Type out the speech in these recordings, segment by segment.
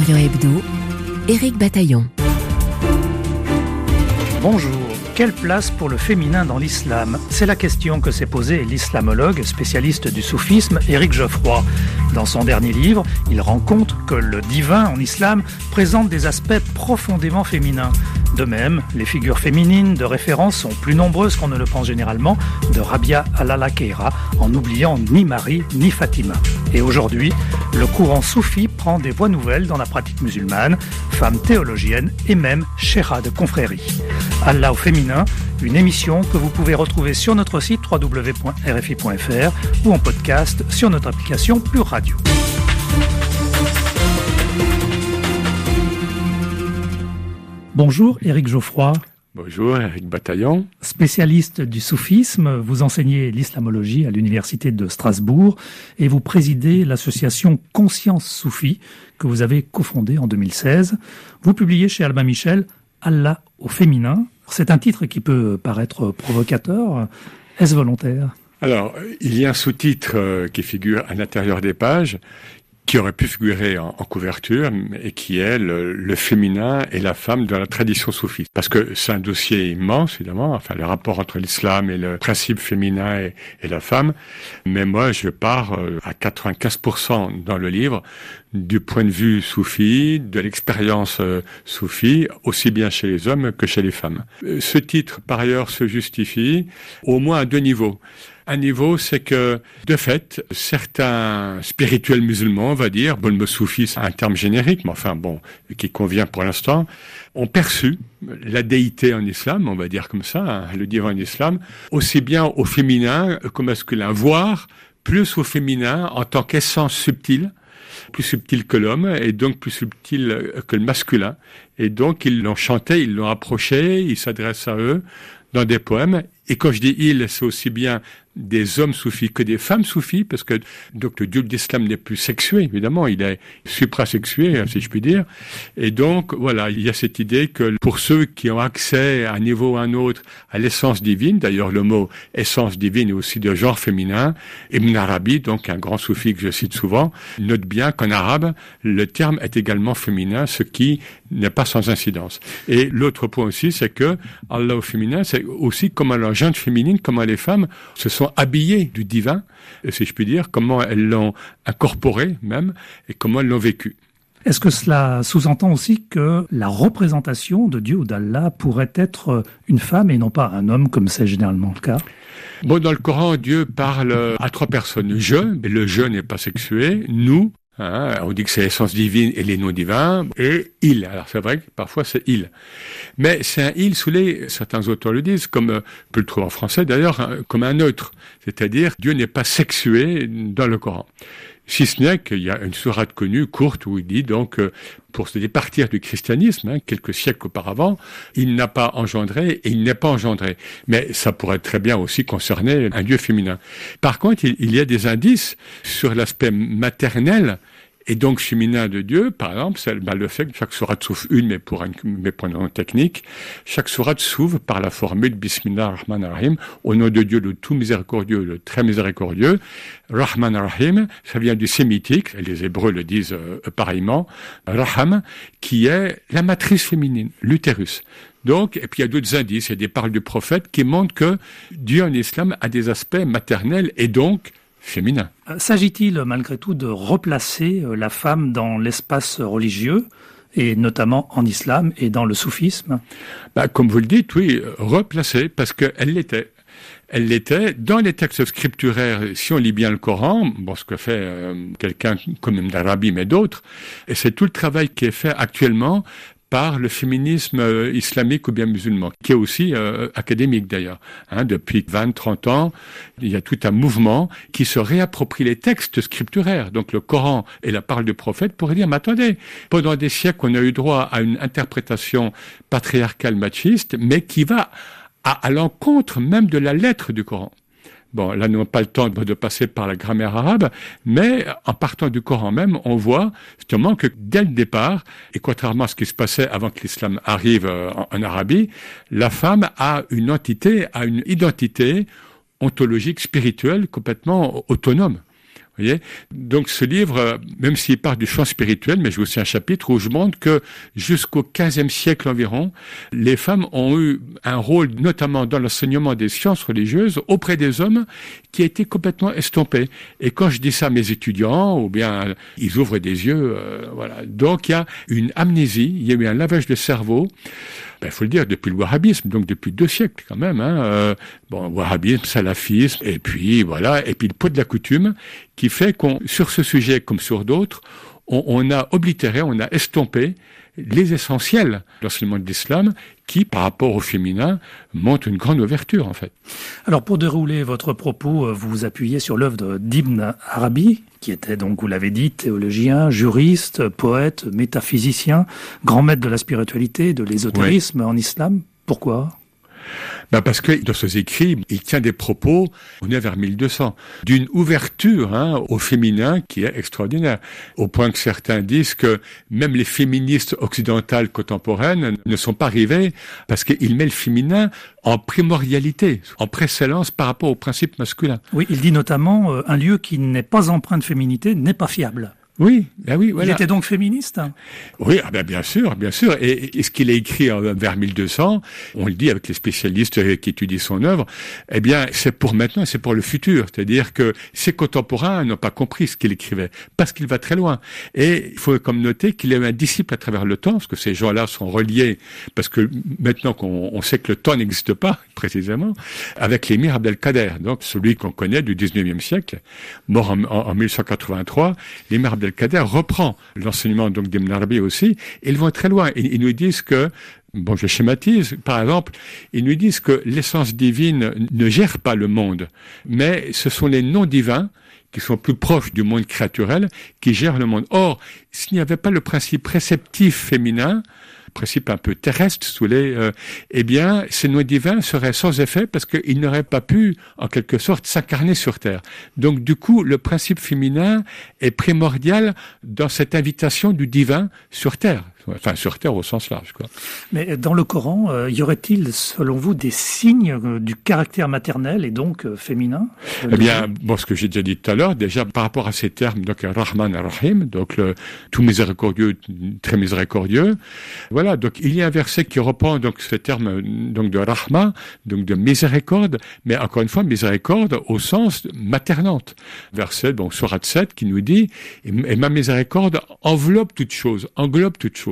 Orient Hebdo, Éric Bataillon. Bonjour. Quelle place pour le féminin dans l'islam ? C'est la question que s'est posée l'islamologue spécialiste du soufisme Éric Geoffroy. Dans son dernier livre, il rend compte que le divin en islam présente des aspects profondément féminins. De même, les figures féminines de référence sont plus nombreuses qu'on ne le pense généralement, de Rabia al-Alakeira, en n'oubliant ni Marie ni Fatima. Et aujourd'hui, le courant soufi prend des voies nouvelles dans la pratique musulmane, femme théologienne et même chéra de confrérie. Allah au féminin, une émission que vous pouvez retrouver sur notre site www.rfi.fr ou en podcast sur notre application Pure Radio. Bonjour Éric Geoffroy. Bonjour Éric Bataillon. Spécialiste du soufisme, vous enseignez l'islamologie à l'université de Strasbourg et vous présidez l'association Conscience Soufie que vous avez cofondée en 2016. Vous publiez chez Albin Michel Allah au féminin. C'est un titre qui peut paraître provocateur. Est-ce volontaire ? Alors, il y a un sous-titre qui figure à l'intérieur des pages, qui aurait pu figurer en couverture, et qui est le féminin et la femme dans la tradition soufiste. Parce que c'est un dossier immense, évidemment, enfin le rapport entre l'islam et le principe féminin et la femme. Mais moi, je pars à 95% dans le livre du point de vue soufi, de l'expérience soufi, aussi bien chez les hommes que chez les femmes. Ce titre, par ailleurs, se justifie au moins à deux niveaux. Un niveau, c'est que, de fait, certains spirituels musulmans, on va dire, bon, le mot soufi, c'est un terme générique, mais enfin, bon, qui convient pour l'instant, ont perçu la déité en islam, on va dire comme ça, hein, le divin en islam, aussi bien au féminin qu'au masculin, voire plus au féminin en tant qu'essence subtile, plus subtil que l'homme, et donc plus subtil que le masculin. Et donc, ils l'ont chanté, ils l'ont approché, ils s'adressent à eux dans des poèmes. Et quand je dis ils, c'est aussi bien des hommes soufis que des femmes soufis, parce que donc le Dieu de l'islam n'est plus sexué, évidemment, il est suprasexué, si je puis dire. Et donc, voilà, il y a cette idée que pour ceux qui ont accès à un niveau ou à un autre à l'essence divine, d'ailleurs le mot essence divine est aussi de genre féminin, Ibn Arabi, donc un grand soufi que je cite souvent, note bien qu'en arabe, le terme est également féminin, ce qui n'est pas sans incidence. Et l'autre point aussi, c'est que Allah au féminin, c'est aussi comment la gente féminine, comment les femmes se sont habillées du divin, si je puis dire, comment elles l'ont incorporé même, et comment elles l'ont vécu. Est-ce que cela sous-entend aussi que la représentation de Dieu ou d'Allah pourrait être une femme et non pas un homme, comme c'est généralement le cas ? Bon, dans le Coran, Dieu parle à trois personnes. Je, mais le je n'est pas sexué. Nous, hein, on dit que c'est l'essence divine et les noms divins. Et il. Alors c'est vrai que parfois c'est il. Mais c'est un il sous certains auteurs le disent, comme on peut le trouver en français d'ailleurs, hein, comme un neutre. C'est-à-dire, Dieu n'est pas sexué dans le Coran. Si ce n'est qu'il y a une sourate connue, courte, où il dit donc, pour se départir du christianisme, hein, quelques siècles auparavant, il n'a pas engendré et il n'est pas engendré. Mais ça pourrait très bien aussi concerner un Dieu féminin. Par contre, il y a des indices sur l'aspect maternel et donc féminin de Dieu. Par exemple, c'est le fait que chaque sourate sauf une, mais pour une raison technique, chaque sourate s'ouvre par la formule Bismillah Rahman Rahim, au nom de Dieu le tout miséricordieux, le très miséricordieux. Rahman Rahim, ça vient du sémitique, et les Hébreux le disent pareillement, Raham, qui est la matrice féminine, l'utérus. Donc, et puis il y a d'autres indices, il y a des paroles du prophète qui montrent que Dieu en islam a des aspects maternels et donc féminin. S'agit-il malgré tout de replacer la femme dans l'espace religieux, et notamment en islam et dans le soufisme ? Comme vous le dites, oui, replacer, parce qu'elle l'était. Elle l'était dans les textes scripturaires, si on lit bien le Coran, bon, ce que fait quelqu'un comme Ibn Arabi, mais d'autres, et c'est tout le travail qui est fait actuellement par le féminisme islamique ou bien musulman, qui est aussi académique d'ailleurs. Hein, depuis 20-30 ans, il y a tout un mouvement qui se réapproprie les textes scripturaires, donc le Coran et la parole du prophète, pour dire, mais attendez, pendant des siècles, on a eu droit à une interprétation patriarcale machiste, mais qui va à l'encontre même de la lettre du Coran. Bon, là, nous n'avons pas le temps de passer par la grammaire arabe, mais en partant du Coran même, on voit justement que dès le départ, et contrairement à ce qui se passait avant que l'islam arrive en Arabie, la femme a une identité ontologique, spirituelle, complètement autonome. Vous voyez? Donc ce livre, même s'il part du champ spirituel, mais j'ai aussi un chapitre où je montre que jusqu'au XVe siècle environ, les femmes ont eu un rôle, notamment dans l'enseignement des sciences religieuses, auprès des hommes, qui a été complètement estompé. Et quand je dis ça à mes étudiants, ou bien ils ouvrent des yeux, voilà. Donc il y a une amnésie, il y a eu un lavage de cerveau. Il faut le dire, depuis le wahhabisme, donc depuis 2 siècles quand même. Wahhabisme, salafisme, et puis voilà, et puis le poids de la coutume, qui fait sur ce sujet comme sur d'autres, on a oblitéré, on a estompé les essentiels de l'enseignement de l'islam, qui, par rapport au féminin, montre une grande ouverture, en fait. Alors, pour dérouler votre propos, vous vous appuyez sur l'œuvre d'Ibn Arabi, qui était donc, vous l'avez dit, théologien, juriste, poète, métaphysicien, grand maître de la spiritualité, de l'ésotérisme en islam. Pourquoi ? Parce que dans ses écrits, il tient des propos, on est vers 1200, d'une ouverture au féminin qui est extraordinaire, au point que certains disent que même les féministes occidentales contemporaines ne sont pas arrivées parce qu'il met le féminin en primordialité, en précédence par rapport au principe masculin. Oui, il dit notamment un lieu qui n'est pas empreint de féminité n'est pas fiable. Oui, oui, voilà. Il était donc féministe? Oui, bien sûr. Et ce qu'il a écrit vers 1200, on le dit avec les spécialistes qui étudient son œuvre, c'est pour maintenant, c'est pour le futur. C'est-à-dire que ses contemporains n'ont pas compris ce qu'il écrivait, parce qu'il va très loin. Et il faut comme noter qu'il a eu un disciple à travers le temps, parce que ces gens-là sont reliés, parce que maintenant qu'on sait que le temps n'existe pas, précisément, avec l'émir Abdelkader, donc celui qu'on connaît du 19e siècle, mort en 1183, l'émir Abdelkader reprend l'enseignement donc d'Ibn Arabi aussi, et ils vont très loin. Ils nous disent que, je schématise, par exemple, ils nous disent que l'essence divine ne gère pas le monde, mais ce sont les noms divins qui sont plus proches du monde créaturel qui gèrent le monde. Or, s'il n'y avait pas le principe préceptif féminin, principe un peu terrestre ces noms divins seraient sans effet parce qu'ils n'auraient pas pu, en quelque sorte, s'incarner sur Terre. Donc, du coup, le principe féminin est primordial dans cette invitation du divin sur Terre. Enfin, sur Terre au sens large, quoi. Mais dans le Coran, y aurait-il, selon vous, des signes du caractère maternel et donc féminin? Ce que j'ai déjà dit tout à l'heure, déjà par rapport à ces termes, donc Rahman et Rahim, donc tout miséricordieux, très miséricordieux. Voilà, donc il y a un verset qui reprend donc ce terme donc de Rahma, donc de miséricorde, mais encore une fois miséricorde au sens maternante. Verset, sourate 7, qui nous dit et ma miséricorde enveloppe toute chose, englobe toute chose.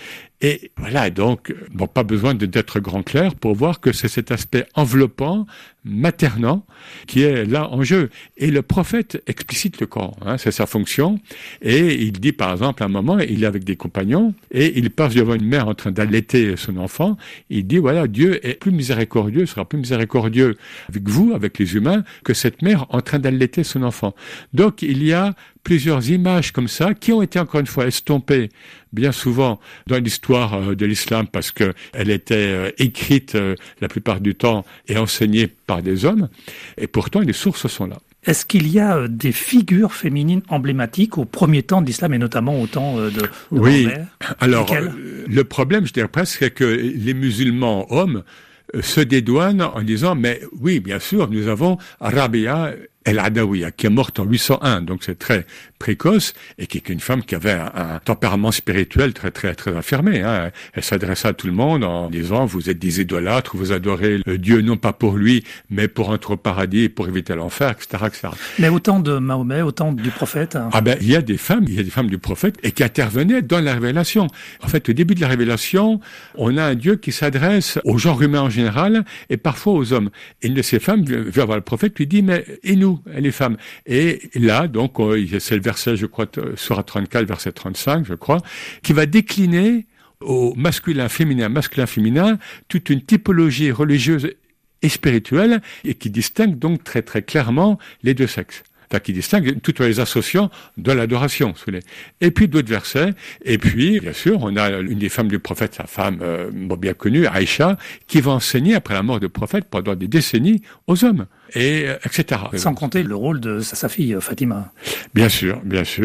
Et voilà, donc, pas besoin d'être grand clair pour voir que c'est cet aspect enveloppant, maternant, qui est là en jeu. Et le prophète explicite le Coran, c'est sa fonction. Et il dit, par exemple, à un moment, il est avec des compagnons, et il passe devant une mère en train d'allaiter son enfant. Il dit, voilà, Dieu est plus miséricordieux, sera plus miséricordieux avec vous, avec les humains, que cette mère en train d'allaiter son enfant. Donc, il y a plusieurs images comme ça, qui ont été encore une fois estompées, bien souvent, dans l'histoire de l'islam, parce que elle était écrite la plupart du temps et enseignée par des hommes, et pourtant les sources sont là. Est-ce qu'il y a des figures féminines emblématiques au premier temps de l'islam, et notamment au temps de Mahomet? Alors, le problème, je dirais presque, c'est que les musulmans hommes se dédouanent en disant, mais oui, bien sûr, nous avons Rabia El-Adawiya, qui est morte en 801, donc c'est très précoce, et qui est une femme qui avait un tempérament spirituel très, très, très affirmé. Elle s'adressa à tout le monde en disant, vous êtes des idolâtres, vous adorez Dieu non pas pour lui, mais pour entrer au paradis, pour éviter l'enfer, etc., etc. Mais au temps de Mahomet, au temps du prophète? Il y a des femmes du prophète, et qui intervenaient dans la révélation. En fait, au début de la révélation, on a un Dieu qui s'adresse au genre humain en général, et parfois aux hommes. Et une de ces femmes vient voir le prophète, lui dit, mais, et nous, les femmes? Et là, donc, c'est le verset, je crois, Sourate 34, verset 35, je crois, qui va décliner au masculin, féminin, toute une typologie religieuse et spirituelle, et qui distingue donc très, très clairement les deux sexes. Qui distingue toutes les associants de l'adoration. Et puis d'autres versets. Et puis, bien sûr, on a une des femmes du prophète, sa femme bien connue, Aïcha, qui va enseigner après la mort du prophète pendant des décennies aux hommes. et etc. Sans compter le rôle de sa fille Fatima. Bien sûr.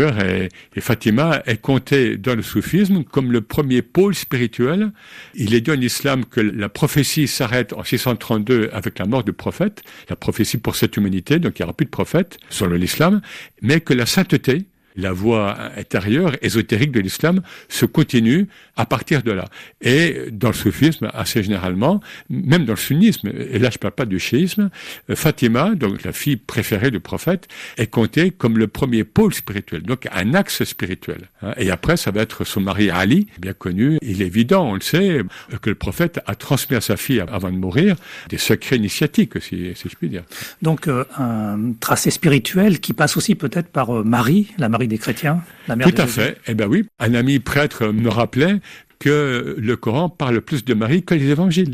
Et Fatima est comptée dans le soufisme comme le premier pôle spirituel. Il est dit en islam que la prophétie s'arrête en 632 avec la mort du prophète, la prophétie pour cette humanité, donc il n'y aura plus de prophète selon l'islam, mais que la sainteté, la voie intérieure, ésotérique de l'islam, se continue à partir de là. Et dans le soufisme, assez généralement, même dans le sunnisme, et là je ne parle pas du chiisme, Fatima, donc la fille préférée du prophète, est comptée comme le premier pôle spirituel, donc un axe spirituel. Et après, ça va être son mari Ali, bien connu. Il est évident, on le sait, que le prophète a transmis à sa fille, avant de mourir, des secrets initiatiques, si je puis dire. Donc un tracé spirituel qui passe aussi peut-être par Marie, la Marie des chrétiens, la mère. Tout à fait. Eh ben oui, un ami prêtre me rappelait que le Coran parle plus de Marie que les évangiles.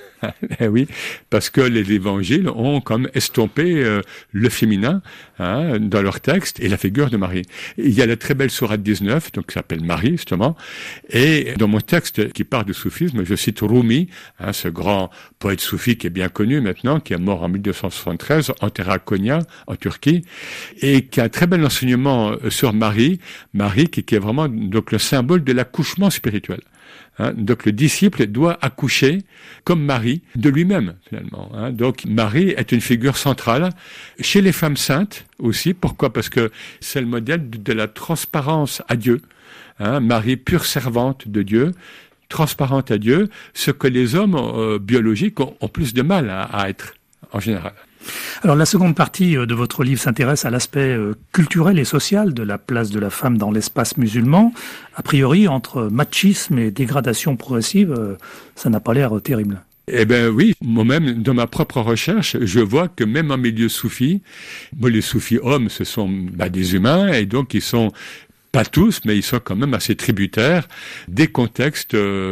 Eh oui, parce que les évangiles ont comme estompé le féminin dans leur texte et la figure de Marie. Il y a la très belle sourate 19, donc qui s'appelle Marie justement, et dans mon texte qui parle du soufisme, je cite Rumi, ce grand poète soufi qui est bien connu maintenant, qui est mort en 1273, enterré à Konya, en Turquie, et qui a un très bel enseignement sur Marie qui est vraiment donc le symbole de l'accouchement spirituel. Donc le disciple doit accoucher comme Marie de lui-même finalement. Donc Marie est une figure centrale chez les femmes saintes aussi. Pourquoi ? Parce que c'est le modèle de la transparence à Dieu. Marie, pure servante de Dieu, transparente à Dieu, ce que les hommes biologiques ont plus de mal à être en général. Alors la seconde partie de votre livre s'intéresse à l'aspect culturel et social de la place de la femme dans l'espace musulman. A priori, entre machisme et dégradation progressive, ça n'a pas l'air terrible. Eh ben oui, moi-même, dans ma propre recherche, je vois que même en milieu soufi, les soufis hommes, ce sont des humains, et donc ils sont pas tous, mais ils sont quand même assez tributaires des contextes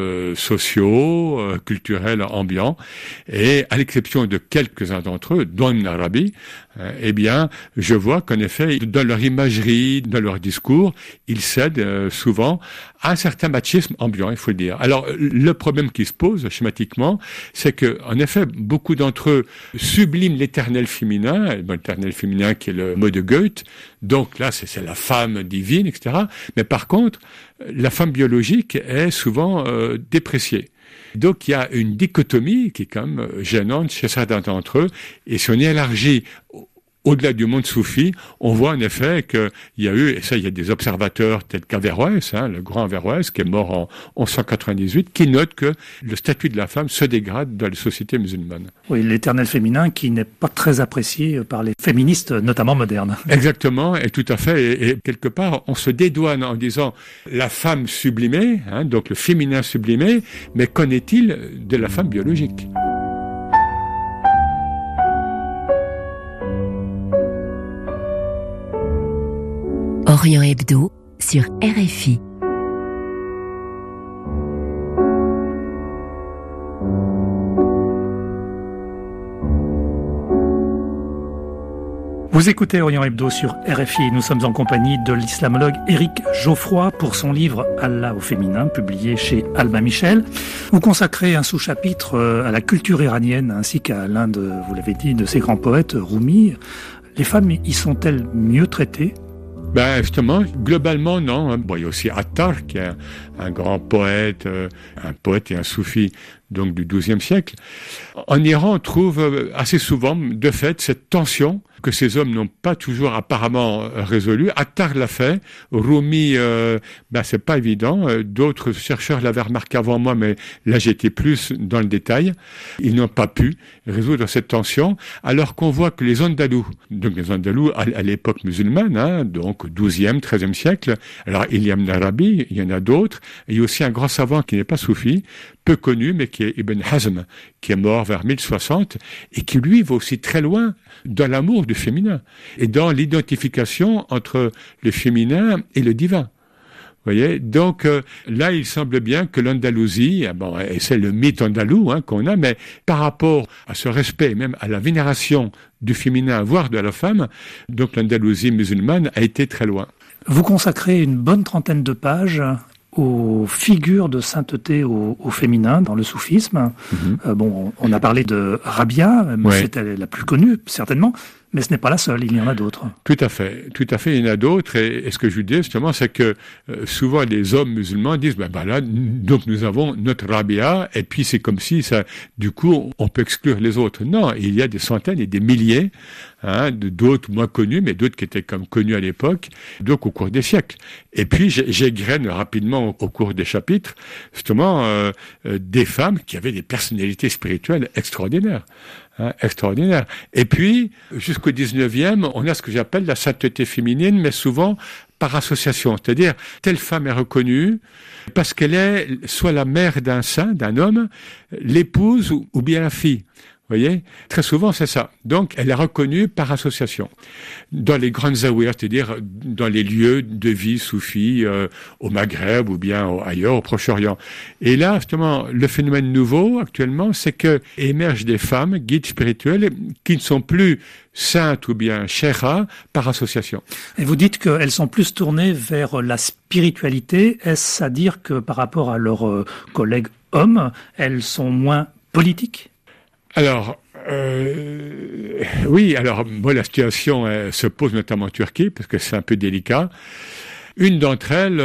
sociaux, culturels, ambiants. Et à l'exception de quelques-uns d'entre eux, dont Ibn Arabi, eh bien, je vois qu'en effet, dans leur imagerie, dans leur discours, ils cèdent souvent à un certain machisme ambiant, il faut le dire. Alors, le problème qui se pose schématiquement, c'est que, en effet, beaucoup d'entre eux subliment l'éternel féminin, l'éternel féminin qui est le mot de Goethe. Donc là, c'est la femme divine, etc. Mais par contre, la femme biologique est souvent dépréciée. Donc il y a une dichotomie qui est quand même gênante chez certains d'entre eux. Et si on y élargit au-delà du monde soufi, on voit en effet qu'il y a eu, et ça il y a des observateurs tels qu'Averroès, le grand Averroès, qui est mort en 1198, qui note que le statut de la femme se dégrade dans les sociétés musulmanes. Oui, l'éternel féminin qui n'est pas très apprécié par les féministes, notamment modernes. Exactement, et tout à fait, et quelque part, on se dédouane en disant la femme sublimée, donc le féminin sublimé, mais qu'en est-il de la femme biologique ? Orient Hebdo sur RFI. Vous écoutez Orient Hebdo sur RFI. Nous sommes en compagnie de l'islamologue Éric Geoffroy pour son livre Allah au féminin, publié chez Albin Michel. Vous consacrez un sous-chapitre à la culture iranienne ainsi qu'à l'un de, vous l'avez dit, de ses grands poètes, Rumi. Les femmes y sont-elles mieux traitées ? Justement, globalement, non. Bon, il y a aussi Attar, qui est un grand poète, un poète et un soufi, donc du XIIe siècle. En Iran, on trouve assez souvent, de fait, cette tension que ces hommes n'ont pas toujours apparemment résolue. Attar l'a fait. Rumi, c'est pas évident. D'autres chercheurs l'avaient remarqué avant moi, mais là, j'étais plus dans le détail. Ils n'ont pas pu résoudre cette tension, alors qu'on voit que les Andalous, donc les Andalous à l'époque musulmane, donc 12e, 13e siècle, alors il y a Ibn Arabi, il y en a d'autres, et il y a aussi un grand savant qui n'est pas soufi, peu connu, mais qui est Ibn Hazm, qui est mort vers 1060, et qui lui va aussi très loin dans l'amour du féminin, et dans l'identification entre le féminin et le divin. Vous voyez, donc là, il semble bien que l'Andalousie, et c'est le mythe andalou qu'on a, mais par rapport à ce respect, même à la vénération du féminin, voire de la femme, donc l'Andalousie musulmane a été très loin. Vous consacrez une bonne trentaine de pages aux figures de sainteté au féminin dans le soufisme. On a parlé de Rabia, c'était la plus connue, certainement. Mais ce n'est pas la seule, il y en a d'autres. Tout à fait, il y en a d'autres. Et ce que je vous dis justement, c'est que souvent les hommes musulmans disent, là, donc nous avons notre Rabia, et puis c'est comme si ça, du coup, on peut exclure les autres. Non, il y a des centaines et des milliers, d'autres moins connus, mais d'autres qui étaient comme connus à l'époque, donc au cours des siècles. Et puis j'égrène rapidement au cours des chapitres, justement, des femmes qui avaient des personnalités spirituelles extraordinaires. Extraordinaire. Et puis, jusqu'au 19e, on a ce que j'appelle la sainteté féminine, mais souvent par association. C'est-à-dire, telle femme est reconnue parce qu'elle est soit la mère d'un saint, d'un homme, l'épouse ou bien la fille. Vous voyez, très souvent c'est ça. Donc, elle est reconnue par association. Dans les grandes zaouïas, c'est-à-dire dans les lieux de vie soufis au Maghreb ou bien ailleurs, au Proche-Orient. Et là, justement, le phénomène nouveau actuellement, c'est que émergent des femmes guides spirituelles qui ne sont plus saintes ou bien sheikhas par association. Et vous dites qu'elles sont plus tournées vers la spiritualité. Est-ce à dire que par rapport à leurs collègues hommes, elles sont moins politiques ? Alors, oui, alors la situation se pose notamment en Turquie, parce que c'est un peu délicat. Une d'entre elles,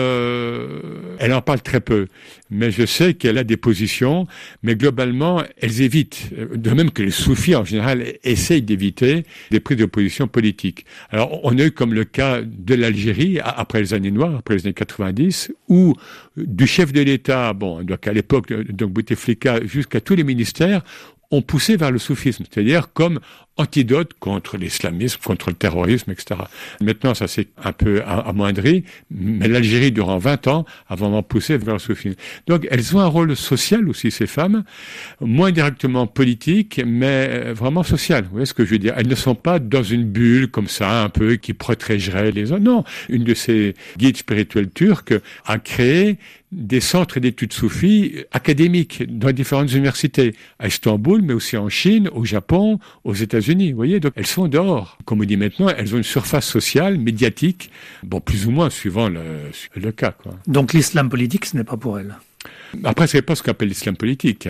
elle en parle très peu, mais je sais qu'elle a des positions, mais globalement, elles évitent, de même que les soufis en général essayent d'éviter des prises de position politiques. Alors, on a eu comme le cas de l'Algérie, après les années noires, après les années 90, où du chef de l'État, donc à l'époque, donc Bouteflika, jusqu'à tous les ministères, ont poussé vers le soufisme, c'est-à-dire comme antidote contre l'islamisme, contre le terrorisme, etc. Maintenant, ça s'est un peu amoindri, mais l'Algérie, durant 20 ans, a vraiment poussé vers le soufisme. Donc, elles ont un rôle social aussi, ces femmes, moins directement politique, mais vraiment social. Vous voyez ce que je veux dire? Elles ne sont pas dans une bulle comme ça, un peu, qui protégerait les autres. Non, une de ces guides spirituels turcs a créé des centres d'études soufis académiques dans différentes universités, à Istanbul, mais aussi en Chine, au Japon, aux États-Unis. Vous voyez, donc elles sont dehors. Comme on dit maintenant, elles ont une surface sociale, médiatique, plus ou moins suivant le cas, quoi. Donc l'islam politique, ce n'est pas pour elles. Après, c'est pas ce qu'on appelle l'islam politique,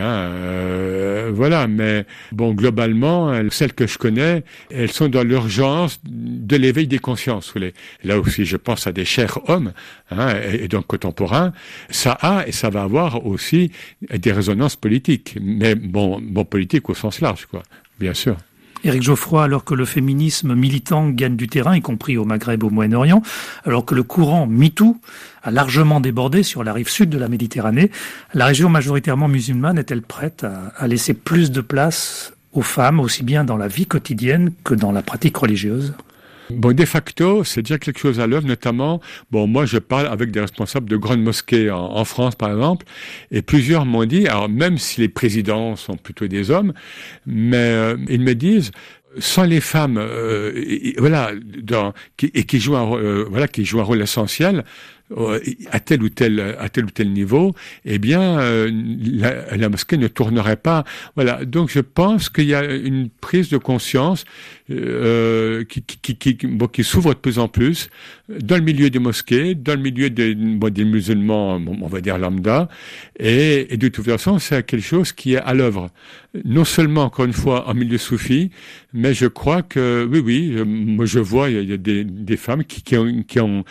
voilà. Mais globalement, celles que je connais, elles sont dans l'urgence de l'éveil des consciences. Vous voyez. Là aussi, je pense à des chers hommes, et donc contemporains. Ça a et ça va avoir aussi des résonances politiques, mais politique au sens large, quoi. Bien sûr. Éric Geoffroy, alors que le féminisme militant gagne du terrain, y compris au Maghreb, au Moyen-Orient, alors que le courant MeToo a largement débordé sur la rive sud de la Méditerranée, la région majoritairement musulmane est-elle prête à laisser plus de place aux femmes, aussi bien dans la vie quotidienne que dans la pratique religieuse ? De facto, c'est déjà quelque chose à l'œuvre, notamment, moi je parle avec des responsables de grandes mosquées en France, par exemple, et plusieurs m'ont dit, alors même si les présidents sont plutôt des hommes, mais ils me disent, sans les femmes, qui jouent un rôle essentiel, à tel ou tel niveau, la mosquée ne tournerait pas. Voilà. Donc je pense qu'il y a une prise de conscience qui s'ouvre de plus en plus dans le milieu des mosquées, dans le milieu des musulmans, on va dire lambda, et de toute façon c'est quelque chose qui est à l'œuvre. Non seulement, encore une fois, en milieu soufi, mais je crois que moi je vois il y a des femmes qui ont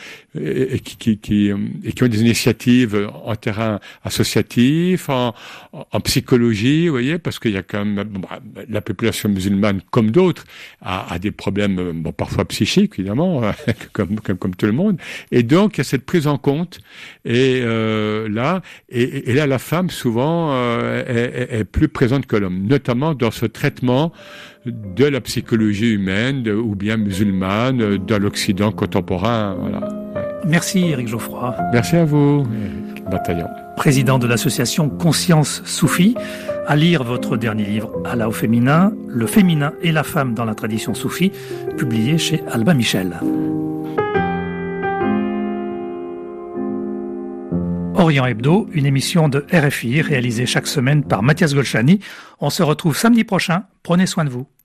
des initiatives en terrain associatif, en psychologie, vous voyez, parce qu'il y a quand même la population musulmane, comme d'autres, a des problèmes parfois psychiques, évidemment, comme tout le monde, et donc il y a cette prise en compte, et là la femme souvent est plus présente que l'homme, notamment dans ce traitement de la psychologie humaine ou bien musulmane dans l'Occident contemporain. Voilà. Ouais. Merci Éric Geoffroy. Merci à vous, Éric Bataillon. Président de l'association Conscience Soufie, à lire votre dernier livre, Allah au féminin, le féminin et la femme dans la tradition soufie, publié chez Albin Michel. Orient Hebdo, une émission de RFI réalisée chaque semaine par Mathias Golchani. On se retrouve samedi prochain. Prenez soin de vous.